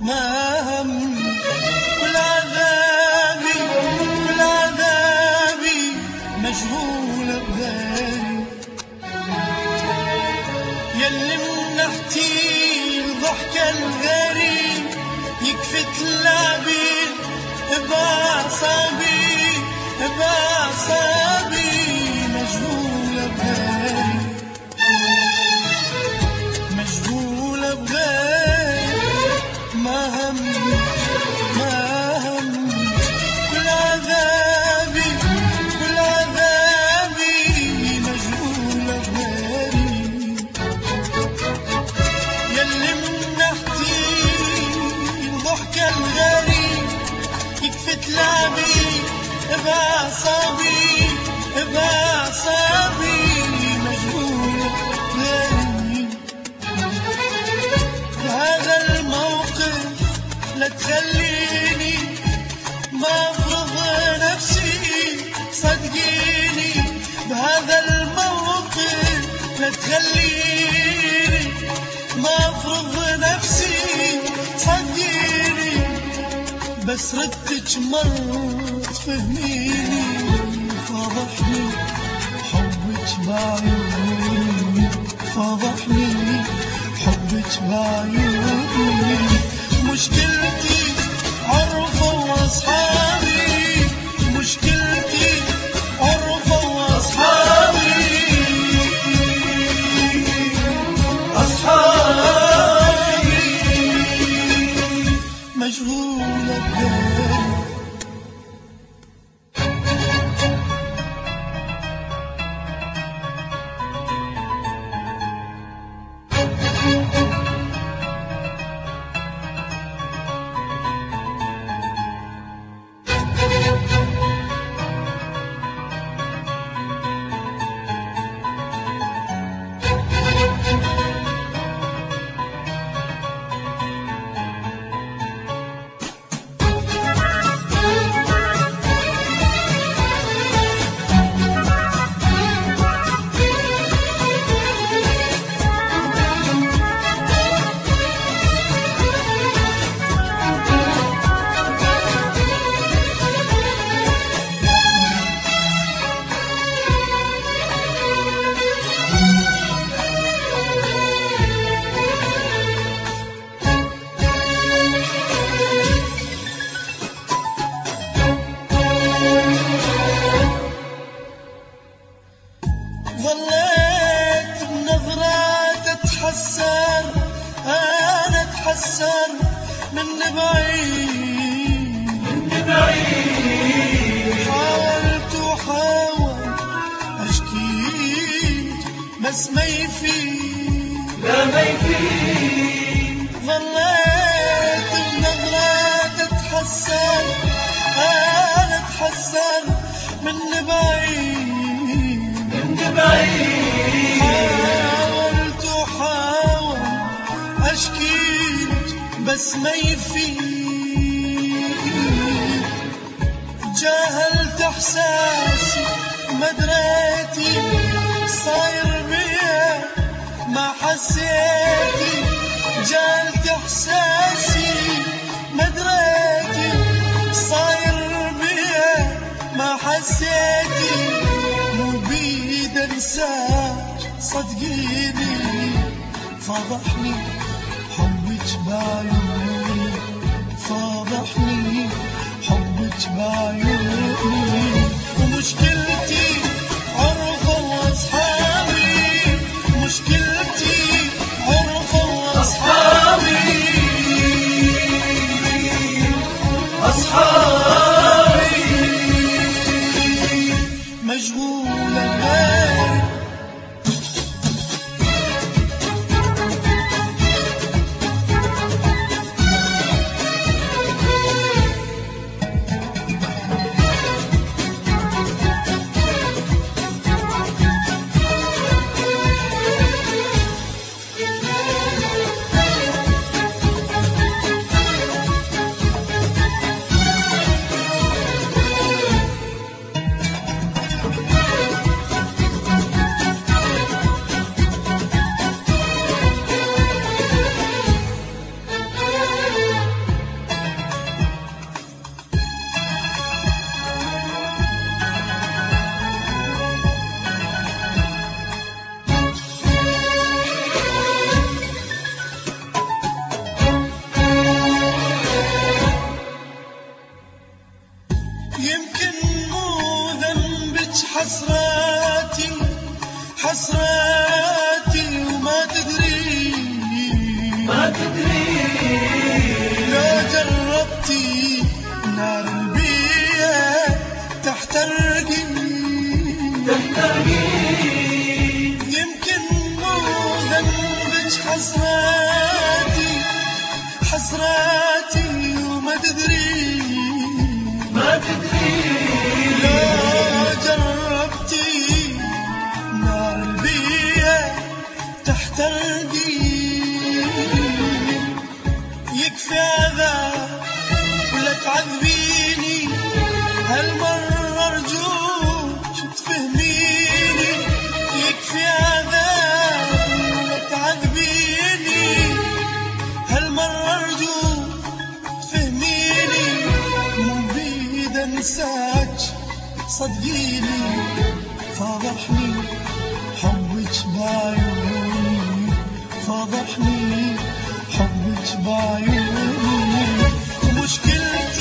ما همي كل عذابي كل عذابي مشغولة بغيري. يلي منحتي الضحكة الغيري يكفي تلعبي بأعصابي بأعصابي مشغولة بغيري مشغولة بغيري. ما همي ما همي كل عذابي كل عذابي مشغولة بغيري. يلي منحتي الضحكة الغيري يكفي تلعبي بأعصابي بأعصابي مشغولة بغيري. بهذا الموقف لا تخليني ما أفرض نفسي صدقيني. بهذا الموقف لا تخليني ما أفرض نفسي صدقيني. بس ردك مرة تفهميني فضحني حبك بعيوني فضحني حبك بعيوني. مشكلتي عرفة وأصحابي مشكلتي عرفة وأصحابي أصحابي مشغولة بغيري. ظليت بنظرات اتحسر انا اتحسر من بعيد حاولت وحاول اشكيك بس ما يفيد لا ما يفيد. ظليت بنظرات اتحسر انا اتحسر من بعيد حاولت وحاول أشكيك بس ما يفيد. جاهلت إحساسي ما دريتي صاير بيا ما حسيتي. جاهلت إحساسي ما دريتي صاير بيا ما حسيتي. انساك صدقيني فضحني حبك بعيوني فضحني حبك بعيوني. ومشكلتي عرفة واصحابي مشكلتي عرفة واصحابي أصحابي مشغولة بغيري. يمكن مو ذنبك حسراتي حسراتي وما تدري لو جربتي نار البيئة تحترقي يمكن مو ذنبك حسراتي حسراتي وما تدري لو جربتي نار البيئة تحترقي يكفي عذاب ولا تعذبيني هالمرة أرجوك تفهميني يكفي عذاب ولا تعذبيني هالمرة أرجوك تفهميني مو بيد أنساك صدقيني فاضحني حبك بعيوني فاضحني حبك بعيوني ومشكلتي